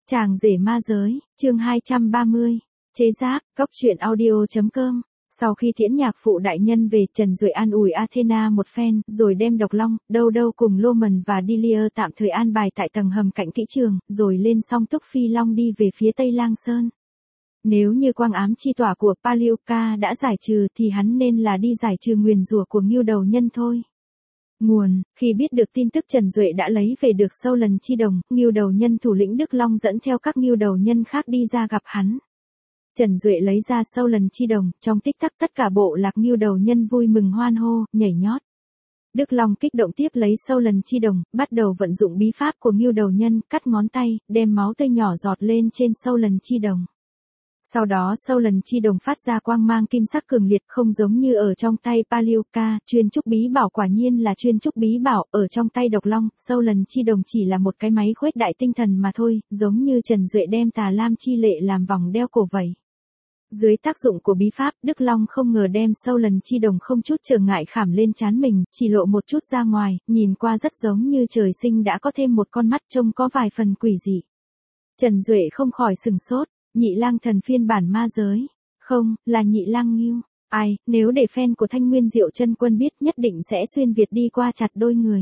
Chàng rể ma giới, chương 230, chế giáp, góc truyện audio.com. Sau khi tiễn nhạc phụ đại nhân về, Trần Duệ an ủi Athena một phen, rồi đem Độc Long, Đâu Đâu cùng Loman và Delia tạm thời an bài tại tầng hầm cạnh kỹ trường, rồi lên song túc phi long đi về phía Tây Lang Sơn. Nếu như quang ám chi tỏa của Palioka đã giải trừ thì hắn nên là đi giải trừ nguyền rủa của Ngưu Đầu Nhân thôi. Nguồn, khi biết được tin tức Trần Duệ đã lấy về được sâu lần chi đồng, Ngưu Đầu Nhân thủ lĩnh Đức Long dẫn theo các Ngưu Đầu Nhân khác đi ra gặp hắn. Trần Duệ lấy ra sâu lần chi đồng, trong tích tắc tất cả bộ lạc Ngưu Đầu Nhân vui mừng hoan hô, nhảy nhót. Đức Long kích động tiếp lấy sâu lần chi đồng, bắt đầu vận dụng bí pháp của Ngưu Đầu Nhân, cắt ngón tay, đem máu tươi nhỏ giọt lên trên sâu lần chi đồng. Sau đó sâu lần chi đồng phát ra quang mang kim sắc cường liệt, không giống như ở trong tay Palioka, chuyên trúc bí bảo quả nhiên là chuyên trúc bí bảo, ở trong tay Độc Long, sâu lần chi đồng chỉ là một cái máy khuếch đại tinh thần mà thôi, giống như Trần Duệ đem tà lam chi lệ làm vòng đeo cổ vậy. Dưới tác dụng của bí pháp, Đức Long không ngờ đem sâu lần chi đồng không chút trở ngại khảm lên trán mình, chỉ lộ một chút ra ngoài, nhìn qua rất giống như trời sinh đã có thêm một con mắt trông có vài phần quỷ dị. Trần Duệ không khỏi sừng sốt. Nhị lang thần phiên bản ma giới. Không, là nhị lang Ngưu. Ai, nếu để fan của Thanh Nguyên Diệu Chân Quân biết nhất định sẽ xuyên Việt đi qua chặt đôi người.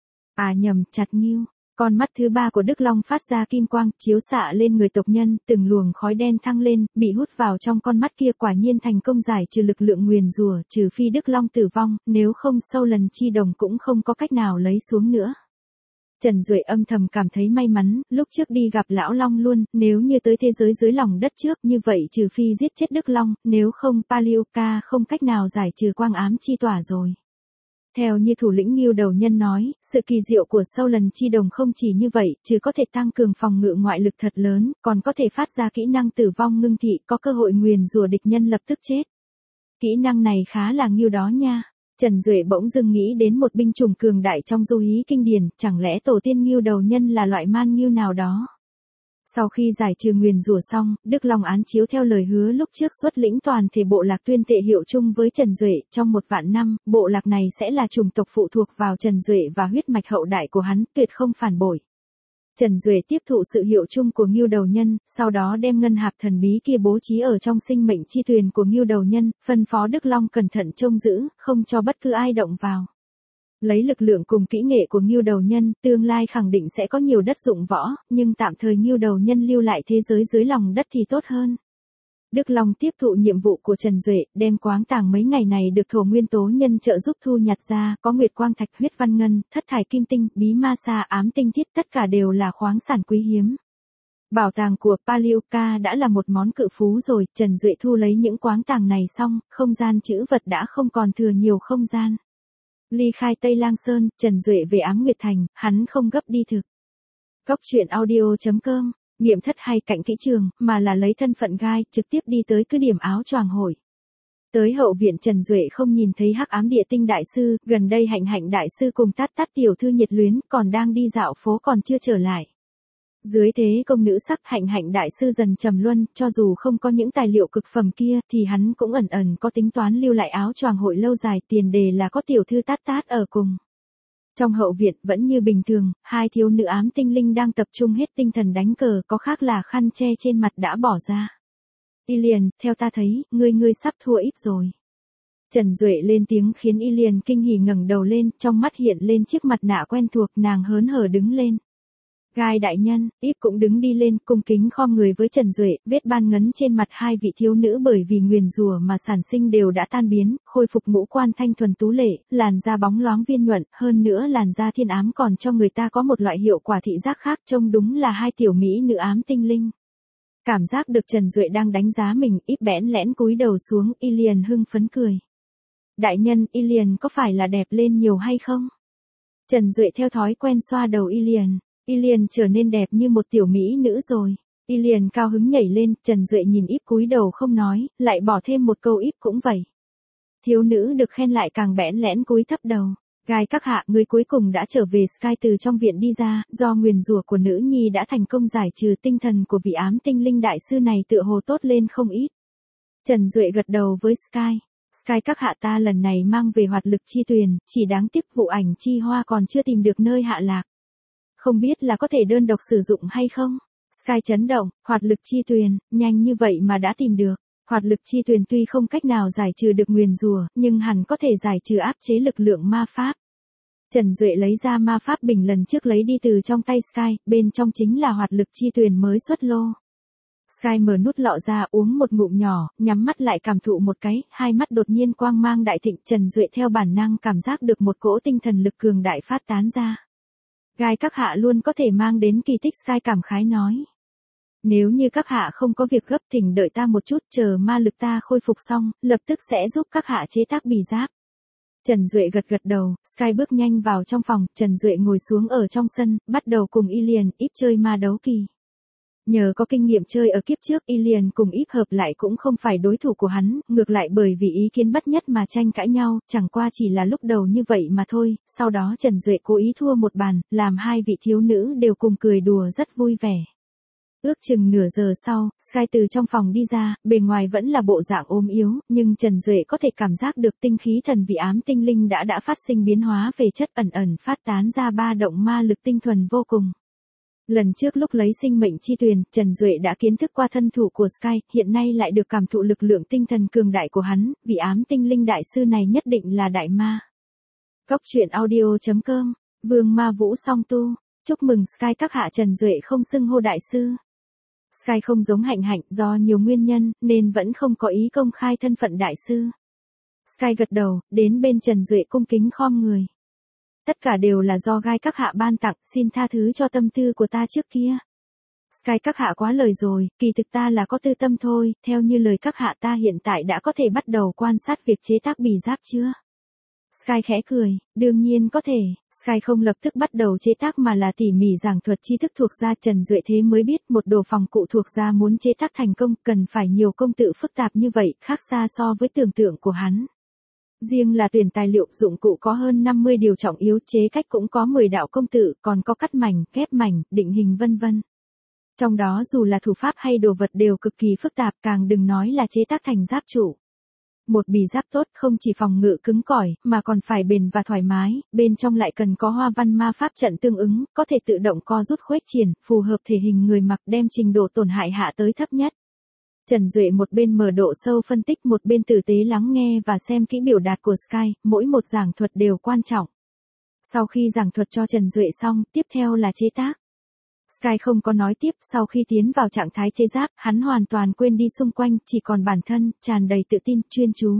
À nhầm, chặt Ngưu. Con mắt thứ ba của Đức Long phát ra kim quang, chiếu xạ lên người tộc nhân, từng luồng khói đen thăng lên, bị hút vào trong con mắt kia, quả nhiên thành công giải trừ lực lượng nguyền rủa, trừ phi Đức Long tử vong, nếu không sâu lần chi đồng cũng không có cách nào lấy xuống nữa. Trần Duệ âm thầm cảm thấy may mắn, lúc trước đi gặp Lão Long luôn, nếu như tới thế giới dưới lòng đất trước, như vậy trừ phi giết chết Đức Long, nếu không Palioka không cách nào giải trừ quang ám chi tỏa rồi. Theo như thủ lĩnh Ngưu Đầu Nhân nói, sự kỳ diệu của sâu lần chi đồng không chỉ như vậy, chứ có thể tăng cường phòng ngự ngoại lực thật lớn, còn có thể phát ra kỹ năng tử vong ngưng thị, có cơ hội nguyền rủa địch nhân lập tức chết. Kỹ năng này khá là Ngưu đó nha. Trần Duệ bỗng dưng nghĩ đến một binh chủng cường đại trong du hí kinh điển, chẳng lẽ tổ tiên Ngưu Đầu Nhân là loại man ngưu nào đó. Sau khi giải trừ nguyền rủa xong, Đức Long án chiếu theo lời hứa lúc trước xuất lĩnh toàn thể bộ lạc tuyên thệ hiệu chung với Trần Duệ, trong 1 vạn năm, bộ lạc này sẽ là chủng tộc phụ thuộc vào Trần Duệ và huyết mạch hậu đại của hắn, tuyệt không phản bội. Trần Duệ tiếp thụ sự hiệu chung của Ngưu Đầu Nhân, sau đó đem ngân hạp thần bí kia bố trí ở trong sinh mệnh chi thuyền của Ngưu Đầu Nhân, phân phó Đức Long cẩn thận trông giữ, không cho bất cứ ai động vào. Lấy lực lượng cùng kỹ nghệ của Ngưu Đầu Nhân, tương lai khẳng định sẽ có nhiều đất dụng võ, nhưng tạm thời Ngưu Đầu Nhân lưu lại thế giới dưới lòng đất thì tốt hơn. Đức Long tiếp thụ nhiệm vụ của Trần Duệ, đem quáng tàng mấy ngày này được thổ nguyên tố nhân trợ giúp thu nhặt ra, có nguyệt quang thạch, huyết văn ngân, thất thải kim tinh, bí ma sa, ám tinh thiết, tất cả đều là khoáng sản quý hiếm. Bảo tàng của Palioka đã là một món cự phú rồi, Trần Duệ thu lấy những quáng tàng này xong, không gian trữ vật đã không còn thừa nhiều không gian. Ly khai Tây Lang Sơn, Trần Duệ về Ám Nguyệt Thành, hắn không gấp đi thực. Góc truyện audio.com. Nghiệm thất hay cạnh kỹ trường, mà là lấy thân phận gai, trực tiếp đi tới cứ điểm áo choàng hội. Tới hậu viện Trần Duệ không nhìn thấy Hắc Ám Địa Tinh đại sư, gần đây Hạnh Hạnh đại sư cùng Tát Tát tiểu thư nhiệt luyến, còn đang đi dạo phố còn chưa trở lại. Dưới thế công nữ sắc, Hạnh Hạnh đại sư dần trầm luân, cho dù không có những tài liệu cực phẩm kia, thì hắn cũng ẩn ẩn có tính toán lưu lại áo choàng hội lâu dài, tiền đề là có tiểu thư Tát Tát ở cùng. Trong hậu viện vẫn như bình thường, hai thiếu nữ ám tinh linh đang tập trung hết tinh thần đánh cờ, có khác là khăn che trên mặt đã bỏ ra. Ilian, theo ta thấy, ngươi sắp thua ít rồi. Trần Duệ lên tiếng khiến Ilian kinh hỉ ngẩng đầu lên, trong mắt hiện lên chiếc mặt nạ quen thuộc, nàng hớn hở đứng lên. Gai đại nhân, Íp cũng đứng đi lên, cung kính khom người với Trần Duệ, vết ban ngấn trên mặt hai vị thiếu nữ bởi vì nguyền rủa mà sản sinh đều đã tan biến, khôi phục ngũ quan thanh thuần tú lệ, làn da bóng loáng viên nhuận, hơn nữa làn da thiên ám còn cho người ta có một loại hiệu quả thị giác khác, trông đúng là hai tiểu mỹ nữ ám tinh linh. Cảm giác được Trần Duệ đang đánh giá mình, Íp bẽn lẽn cúi đầu xuống, Ilian hưng phấn cười. Đại nhân, Ilian có phải là đẹp lên nhiều hay không? Trần Duệ theo thói quen xoa đầu Ilian. Ilian trở nên đẹp như một tiểu mỹ nữ rồi. Ilian cao hứng nhảy lên, Trần Duệ nhìn Íp cúi đầu không nói, lại bỏ thêm một câu Íp cũng vậy. Thiếu nữ được khen lại càng bẽn lẽn cúi thấp đầu. Gai các hạ, người cuối cùng đã trở về Sky từ trong viện đi ra, do nguyền rủa của nữ nhi đã thành công giải trừ, tinh thần của vị ám tinh linh đại sư này tựa hồ tốt lên không ít. Trần Duệ gật đầu với Sky. Sky các hạ, ta lần này mang về hoạt lực chi tuyền, chỉ đáng tiếc vụ ảnh chi hoa còn chưa tìm được nơi hạ lạc. Không biết là có thể đơn độc sử dụng hay không? Sky chấn động, hoạt lực chi tuyền, nhanh như vậy mà đã tìm được. Hoạt lực chi tuyền tuy không cách nào giải trừ được nguyền rủa, nhưng hẳn có thể giải trừ áp chế lực lượng ma pháp. Trần Duệ lấy ra ma pháp bình lần trước lấy đi từ trong tay Sky, bên trong chính là hoạt lực chi tuyền mới xuất lô. Sky mở nút lọ ra uống một ngụm nhỏ, nhắm mắt lại cảm thụ một cái, hai mắt đột nhiên quang mang đại thịnh. Trần Duệ theo bản năng cảm giác được một cỗ tinh thần lực cường đại phát tán ra. Gai các hạ luôn có thể mang đến kỳ tích, Sky cảm khái nói. Nếu như các hạ không có việc gấp thỉnh đợi ta một chút, chờ ma lực ta khôi phục xong, lập tức sẽ giúp các hạ chế tác bì giáp. Trần Duệ gật gật đầu, Sky bước nhanh vào trong phòng, Trần Duệ ngồi xuống ở trong sân, bắt đầu cùng Ilian Íp chơi ma đấu kỳ. Nhờ có kinh nghiệm chơi ở kiếp trước, Ilian cùng Íp hợp lại cũng không phải đối thủ của hắn, ngược lại bởi vì ý kiến bất nhất mà tranh cãi nhau, chẳng qua chỉ là lúc đầu như vậy mà thôi, sau đó Trần Duệ cố ý thua một bàn, làm hai vị thiếu nữ đều cùng cười đùa rất vui vẻ. Ước chừng nửa giờ sau, Sky từ trong phòng đi ra, bề ngoài vẫn là bộ dạng ốm yếu, nhưng Trần Duệ có thể cảm giác được tinh khí thần vị ám tinh linh đã phát sinh biến hóa về chất, ẩn ẩn phát tán ra ba động ma lực tinh thuần vô cùng. Lần trước lúc lấy sinh mệnh chi tuyền, Trần Duệ đã kiến thức qua thân thủ của Sky, hiện nay lại được cảm thụ lực lượng tinh thần cường đại của hắn, vị ám tinh linh đại sư này nhất định là đại ma. Cóc truyện audio.com, Vương Ma Vũ song tu, chúc mừng Sky các hạ. Trần Duệ không xưng hô đại sư. Sky không giống Hạnh Hạnh, do nhiều nguyên nhân, nên vẫn không có ý công khai thân phận đại sư. Sky gật đầu, đến bên Trần Duệ cung kính khom người. Tất cả đều là do gai các hạ ban tặng, xin tha thứ cho tâm tư của ta trước kia. Sky các hạ quá lời rồi, kỳ thực ta là có tư tâm thôi, theo như lời các hạ ta hiện tại đã có thể bắt đầu quan sát việc chế tác bì giáp chưa? Sky khẽ cười, đương nhiên có thể. Sky không lập tức bắt đầu chế tác mà là tỉ mỉ giảng thuật tri thức thuộc ra. Trần Duệ thế mới biết một đồ phòng cụ thuộc ra muốn chế tác thành công cần phải nhiều công tự phức tạp như vậy, khác xa so với tưởng tượng của hắn. Riêng là tuyển tài liệu dụng cụ có hơn 50 điều trọng yếu, chế cách cũng có 10 đạo công tự, còn có cắt mảnh, ghép mảnh, định hình vân vân. Trong đó dù là thủ pháp hay đồ vật đều cực kỳ phức tạp, càng đừng nói là chế tác thành giáp trụ. Một bì giáp tốt không chỉ phòng ngự cứng cỏi, mà còn phải bền và thoải mái, bên trong lại cần có hoa văn ma pháp trận tương ứng, có thể tự động co rút khuếch triển, phù hợp thể hình người mặc, đem trình độ tổn hại hạ tới thấp nhất. Trần Duệ một bên mở độ sâu phân tích, một bên tử tế lắng nghe và xem kỹ biểu đạt của Sky, mỗi một giảng thuật đều quan trọng. Sau khi giảng thuật cho Trần Duệ xong, tiếp theo là chế tác. Sky không có nói tiếp, sau khi tiến vào trạng thái chế giáp, hắn hoàn toàn quên đi xung quanh, chỉ còn bản thân, tràn đầy tự tin, chuyên chú.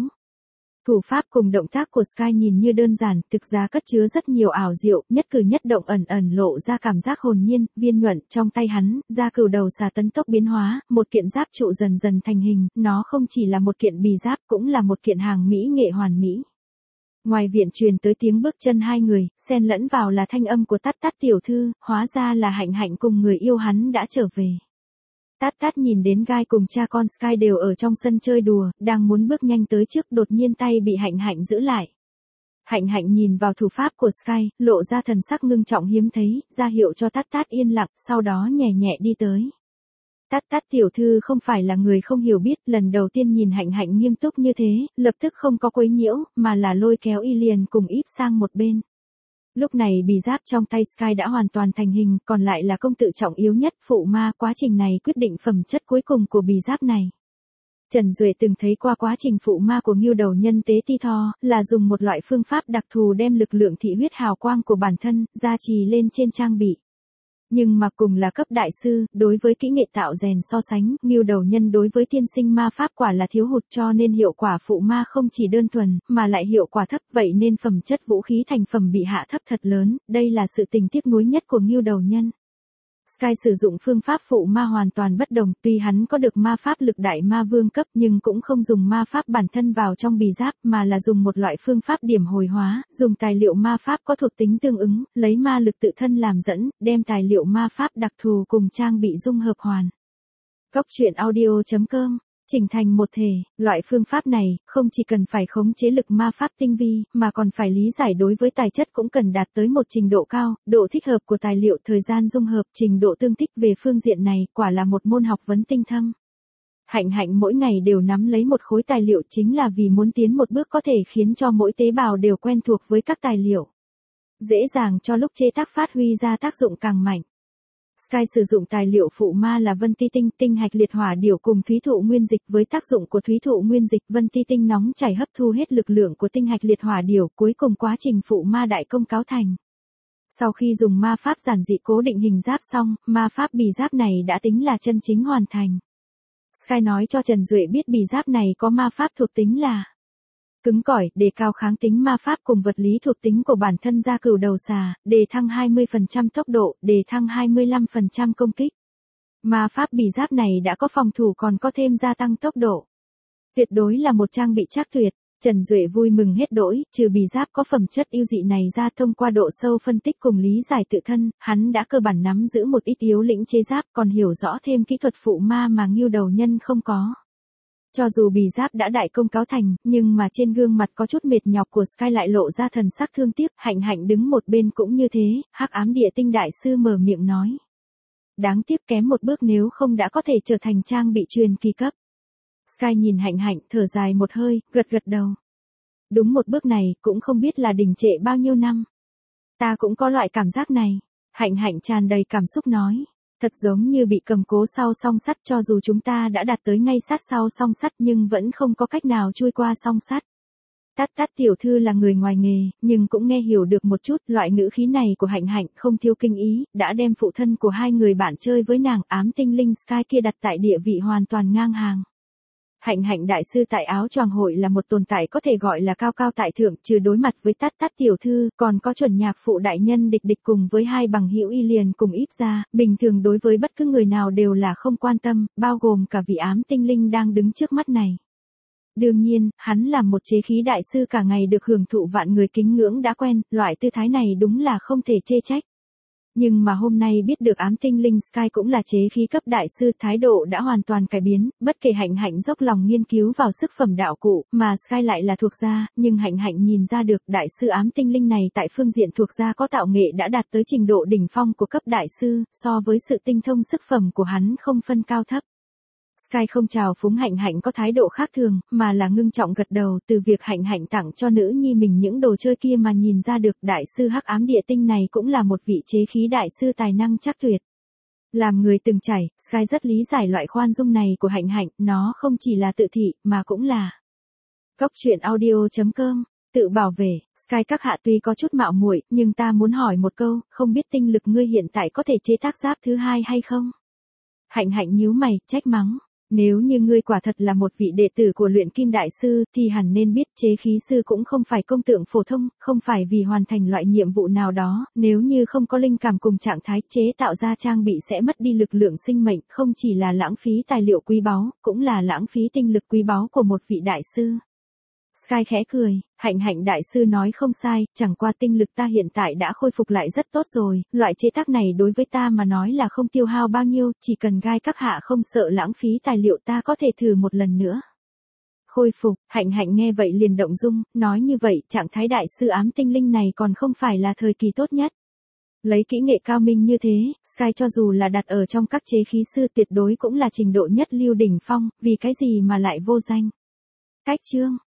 Thủ pháp cùng động tác của Sky nhìn như đơn giản, thực ra cất chứa rất nhiều ảo diệu, nhất cử nhất động ẩn ẩn lộ ra cảm giác hồn nhiên, viên nhuận. Trong tay hắn, da cừu đầu xà tấn tốc biến hóa, một kiện giáp trụ dần dần thành hình, nó không chỉ là một kiện bì giáp, cũng là một kiện hàng mỹ nghệ hoàn mỹ. Ngoài viện truyền tới tiếng bước chân hai người, xen lẫn vào là thanh âm của Tát Tát tiểu thư, hóa ra là Hạnh Hạnh cùng người yêu hắn đã trở về. Tát Tát nhìn đến gai cùng cha con Sky đều ở trong sân chơi đùa, đang muốn bước nhanh tới trước, đột nhiên tay bị Hạnh Hạnh giữ lại. Hạnh Hạnh nhìn vào thủ pháp của Sky, lộ ra thần sắc ngưng trọng hiếm thấy, ra hiệu cho Tát Tát yên lặng, sau đó nhẹ nhẹ đi tới. Tát Tát tiểu thư không phải là người không hiểu biết, lần đầu tiên nhìn Hạnh Hạnh nghiêm túc như thế, lập tức không có quấy nhiễu, mà là lôi kéo Ilian cùng Íp sang một bên. Lúc này bì giáp trong tay Sky đã hoàn toàn thành hình, còn lại là công tự trọng yếu nhất, phụ ma. Quá trình này quyết định phẩm chất cuối cùng của bì giáp này. Trần Duệ từng thấy qua quá trình phụ ma của Ngưu Đầu Nhân Tế Ti Tho, là dùng một loại phương pháp đặc thù đem lực lượng thị huyết hào quang của bản thân, gia trì lên trên trang bị. Nhưng mà cùng là cấp đại sư, đối với kỹ nghệ tạo rèn so sánh, Ngưu Đầu Nhân đối với tiên sinh ma pháp quả là thiếu hụt, cho nên hiệu quả phụ ma không chỉ đơn thuần, mà lại hiệu quả thấp, vậy nên phẩm chất vũ khí thành phẩm bị hạ thấp thật lớn, đây là sự tình tiếc nuối nhất của Ngưu Đầu Nhân. Sky sử dụng phương pháp phụ ma hoàn toàn bất đồng, tuy hắn có được ma pháp lực đại ma vương cấp nhưng cũng không dùng ma pháp bản thân vào trong bì giáp, mà là dùng một loại phương pháp điểm hồi hóa, dùng tài liệu ma pháp có thuộc tính tương ứng, lấy ma lực tự thân làm dẫn, đem tài liệu ma pháp đặc thù cùng trang bị dung hợp hoàn. Cóc truyện audio.com, chỉnh thành một thể, loại phương pháp này, không chỉ cần phải khống chế lực ma pháp tinh vi, mà còn phải lý giải đối với tài chất cũng cần đạt tới một trình độ cao, độ thích hợp của tài liệu, thời gian dung hợp, trình độ tương thích về phương diện này, quả là một môn học vấn tinh thâm. Hạnh Hạnh mỗi ngày đều nắm lấy một khối tài liệu chính là vì muốn tiến một bước có thể khiến cho mỗi tế bào đều quen thuộc với các tài liệu. Dễ dàng cho lúc chế tác phát huy ra tác dụng càng mạnh. Sky sử dụng tài liệu phụ ma là vân ti tinh, tinh hạch liệt hỏa điểu cùng thúy thụ nguyên dịch. Với tác dụng của thúy thụ nguyên dịch, vân ti tinh nóng chảy hấp thu hết lực lượng của tinh hạch liệt hỏa điểu, cuối cùng quá trình phụ ma đại công cáo thành. Sau khi dùng ma pháp giản dị cố định hình giáp xong, ma pháp bì giáp này đã tính là chân chính hoàn thành. Sky nói cho Trần Duệ biết bì giáp này có ma pháp thuộc tính là cứng cỏi, đề cao kháng tính ma pháp cùng vật lý thuộc tính của bản thân gia cửu đầu xà, đề thăng 20% tốc độ, đề thăng 25% công kích. Ma pháp bì giáp này đã có phòng thủ còn có thêm gia tăng tốc độ. Tuyệt đối là một trang bị trác tuyệt. Trần Duệ vui mừng hết đỗi, trừ bì giáp có phẩm chất ưu dị này ra, thông qua độ sâu phân tích cùng lý giải tự thân, hắn đã cơ bản nắm giữ một ít yếu lĩnh chế giáp, còn hiểu rõ thêm kỹ thuật phụ ma mà Ngưu Đầu Nhân không có. Cho dù bì giáp đã đại công cáo thành, nhưng mà trên gương mặt có chút mệt nhọc của Sky lại lộ ra thần sắc thương tiếc. Hạnh Hạnh đứng một bên cũng như thế, Hắc Ám Địa Tinh đại sư mở miệng nói. Đáng tiếc kém một bước, nếu không đã có thể trở thành trang bị truyền kỳ cấp. Sky nhìn Hạnh Hạnh, thở dài một hơi, gật gật đầu. Đúng một bước này, cũng không biết là đình trệ bao nhiêu năm. Ta cũng có loại cảm giác này. Hạnh Hạnh tràn đầy cảm xúc nói. Thật giống như bị cầm cố sau song sắt, cho dù chúng ta đã đạt tới ngay sát sau song sắt nhưng vẫn không có cách nào chui qua song sắt. Tát tiểu thư là người ngoài nghề, nhưng cũng nghe hiểu được một chút. Loại ngữ khí này của Hạnh Hạnh không thiếu kinh ý, đã đem phụ thân của hai người bạn chơi với nàng ám tinh linh Sky kia đặt tại địa vị hoàn toàn ngang hàng. Hạnh Hạnh đại sư tại áo choàng hội là một tồn tại có thể gọi là cao cao tại thượng, trừ đối mặt với Tát tiểu thư, còn có chuẩn nhạc phụ đại nhân địch địch cùng với hai bằng hữu y liền cùng íp ra, bình thường đối với bất cứ người nào đều là không quan tâm, bao gồm cả vị ám tinh linh đang đứng trước mắt này. Đương nhiên, hắn là một chế khí đại sư cả ngày được hưởng thụ vạn người kính ngưỡng đã quen, loại tư thái này đúng là không thể chê trách. Nhưng mà hôm nay biết được ám tinh linh Sky cũng là chế khí cấp đại sư, thái độ đã hoàn toàn cải biến. Bất kể Hạnh Hạnh dốc lòng nghiên cứu vào sức phẩm đạo cụ, mà Sky lại là thuộc gia, nhưng Hạnh Hạnh nhìn ra được đại sư ám tinh linh này tại phương diện thuộc gia có tạo nghệ đã đạt tới trình độ đỉnh phong của cấp đại sư, so với sự tinh thông sức phẩm của hắn không phân cao thấp. Sky không chào phúng Hạnh Hạnh có thái độ khác thường, mà là ngưng trọng gật đầu. Từ việc Hạnh Hạnh tặng cho nữ nhi mình những đồ chơi kia mà nhìn ra được đại sư Hắc Ám Địa Tinh này cũng là một vị chế khí đại sư tài năng trác tuyệt. Làm người từng trải, Sky rất lý giải loại khoan dung này của Hạnh Hạnh, nó không chỉ là tự thị, mà cũng là Cốc truyện audio.com. Tự bảo vệ, Sky các hạ tuy có chút mạo muội, nhưng ta muốn hỏi một câu, không biết tinh lực ngươi hiện tại có thể chế tác giáp thứ hai hay không? Hạnh Hạnh nhíu mày, trách mắng. Nếu như ngươi quả thật là một vị đệ tử của luyện kim đại sư, thì hẳn nên biết chế khí sư cũng không phải công tượng phổ thông, không phải vì hoàn thành loại nhiệm vụ nào đó, nếu như không có linh cảm cùng trạng thái chế tạo ra trang bị sẽ mất đi lực lượng sinh mệnh, không chỉ là lãng phí tài liệu quý báu, cũng là lãng phí tinh lực quý báu của một vị đại sư. Sky khẽ cười, Hạnh Hạnh đại sư nói không sai, chẳng qua tinh lực ta hiện tại đã khôi phục lại rất tốt rồi, loại chế tác này đối với ta mà nói là không tiêu hao bao nhiêu, chỉ cần gai các hạ không sợ lãng phí tài liệu ta có thể thử một lần nữa. Khôi phục, Hạnh Hạnh nghe vậy liền động dung, nói như vậy trạng thái đại sư ám tinh linh này còn không phải là thời kỳ tốt nhất. Lấy kỹ nghệ cao minh như thế, Sky cho dù là đặt ở trong các chế khí sư tuyệt đối cũng là trình độ nhất lưu đỉnh phong, vì cái gì mà lại vô danh. Cách chương